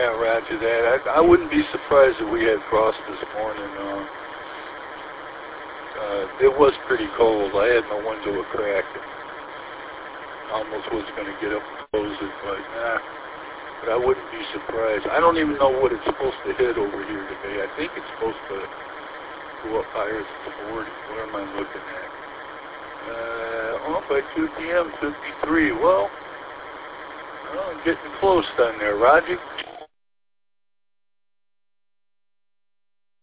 Yeah, roger that. I wouldn't be surprised if we had frost this morning. It was pretty cold. I had my window cracked. Almost was going to get up and close it, but nah. But I wouldn't be surprised. I don't even know what it's supposed to hit over here today. I think it's supposed to go up higher than 40. What am I looking at? By 2 p.m., 53. Well, getting close down there, Roger.